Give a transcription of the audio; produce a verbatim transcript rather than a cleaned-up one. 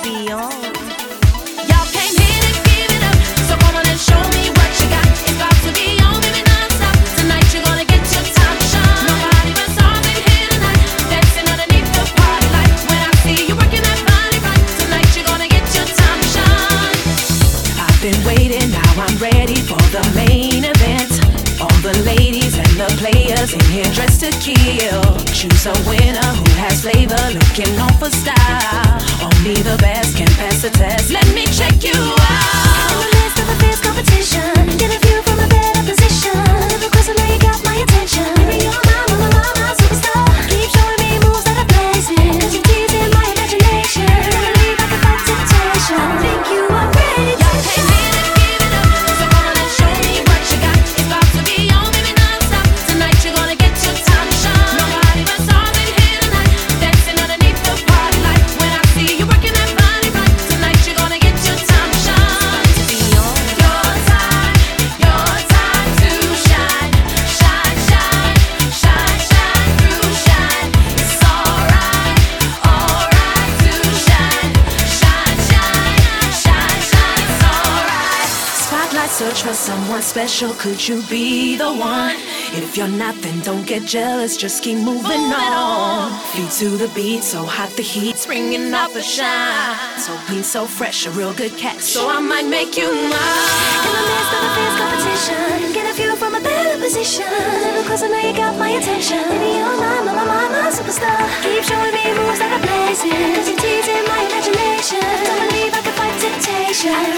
beyond. Y'all came here to give it up, so come on and show me what you got. It's about to be on, baby, non-stop. Tonight you're gonna get your time to shine. Nobody but stars in here tonight, dancing underneath the party light. When I see you working that body right, tonight you're gonna get your time to shine. I've been waiting, now I'm ready for the main event. All the ladies and the players in here dressed to kill. Choose a winner who has flavor, looking on for style. Only the best can pass the test. Let me check you out. In the midst of a fierce competition, get a view from a better position. Of course I know you got my attention. Baby, you're my, my, my, my, my superstar. Keep showing me moves that are blazing, 'cause you're teasing my imagination. Don't believe I can fight temptation. Think you are ready to Y'all came here to give it up, so come on and show me what you got. It's about to be on, baby, non-stop. Tonight you're gonna get your time to shine. Nobody but stars in here tonight, dancing underneath the party light. When I see you working that body right, tonight you're gonna get your time to shine. Beyond. Your time, your time to shine. Shine, shine, shine, shine through shine. It's alright, alright to shine. Shine, shine, shine, shine, it's alright. Spotlight, search for someone special. Could you be the one? If you're not, then don't get jealous. Just keep moving on. Feet to the beat, so hot the heat's bringing out the shine. So clean, so fresh, a real good catch. So I might make you In the mine. midst of a fierce competition, get a view from a better position. Of course I know you got my attention. Baby, you're my, my, my, my, my superstar. Keep showing me moves that are blazing, 'cause you're teasing my imagination. Don't believe I can fight temptation.